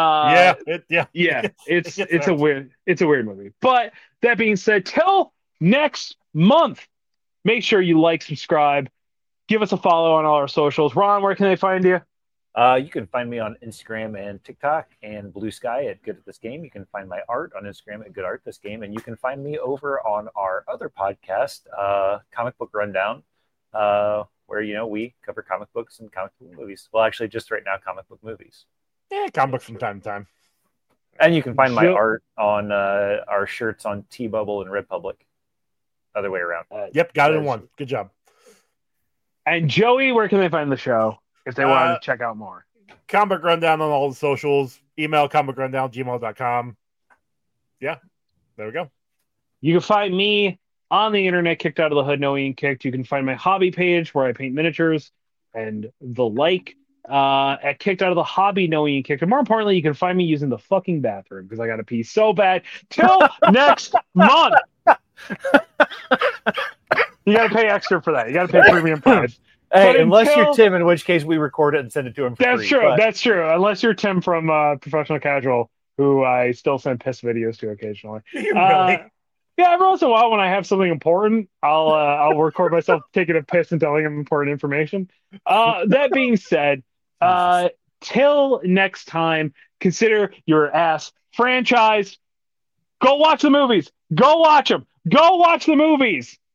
It's a weird movie. But that being said, till next month, make sure you like, subscribe, give us a follow on all our socials. Ron, where can they find you? You can find me on Instagram and TikTok and Blue Sky at Good at This Game. You can find my art on Instagram at Good Art This Game, and you can find me over on our other podcast, Comic Book Rundown, where we cover comic books and comic book movies. Well, actually, just right now, comic book movies. Yeah, comic books from time to time. And you can find my art on our shirts on T-Bubble and Redpublic. Other way around. Yep, got it in one. Good job. And Joey, where can they find the show if they want to check out more? Comic Rundown on all the socials. Email comicrundown@gmail.com. Yeah, there we go. You can find me on the internet, Kicked Out of the Hood, No Ian Kicked. You can find my hobby page where I paint miniatures and the like at Kicked Out of the Hobby, No Ian Kicked. And more importantly, you can find me using the fucking bathroom because I got to pee so bad. Till next month. You got to pay extra for that. You got to pay premium price. Hey, unless you're Tim, in which case we record it and send it to him for free. That's true. Unless you're Tim from Professional Casual, who I still send piss videos to occasionally. Really? Yeah, every once in a while when I have something important, I'll record myself taking a piss and telling him important information. That being said, uh, till next time, consider your ass franchised. Go watch the movies. Go watch them. Go watch the movies.